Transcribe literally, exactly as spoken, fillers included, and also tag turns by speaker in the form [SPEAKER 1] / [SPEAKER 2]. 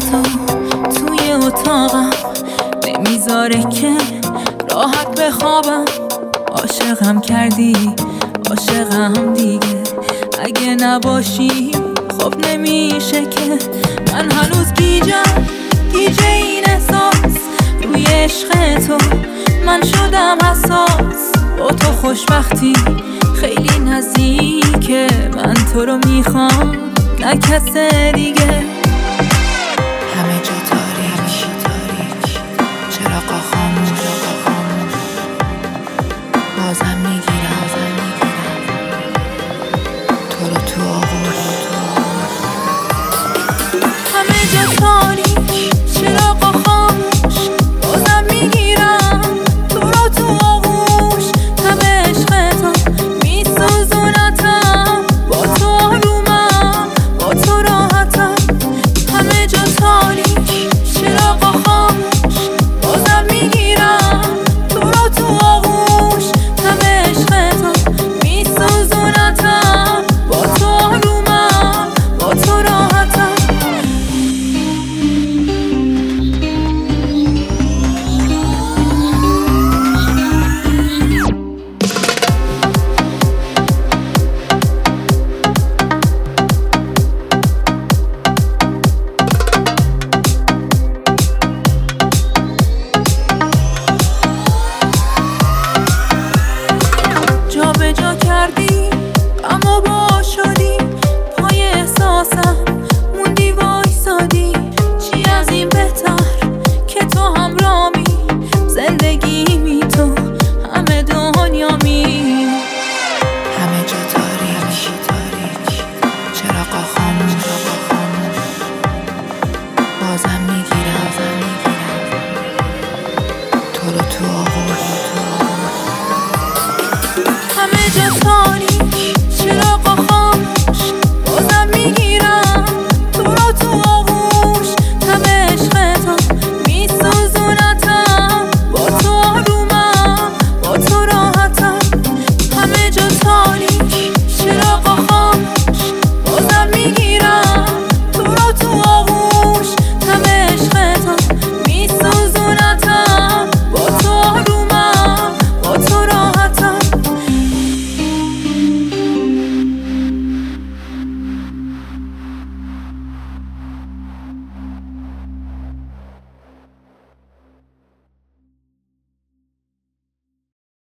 [SPEAKER 1] تو توی اتاقم نمیذاره که راحت بخوابم. عاشقم کردی عاشقم دیگه، اگه نباشی خب نمیشه که. من هنوز گیجم گیج این احساس، روی عشق تو من شدم حساس. با تو خوشبختی خیلی نزدیکه، من تو رو میخوام نه کس دیگه.
[SPEAKER 2] همه جا تاریک تاریک، چراغا خاموش بازم میگیرم تو رو تو آغوش.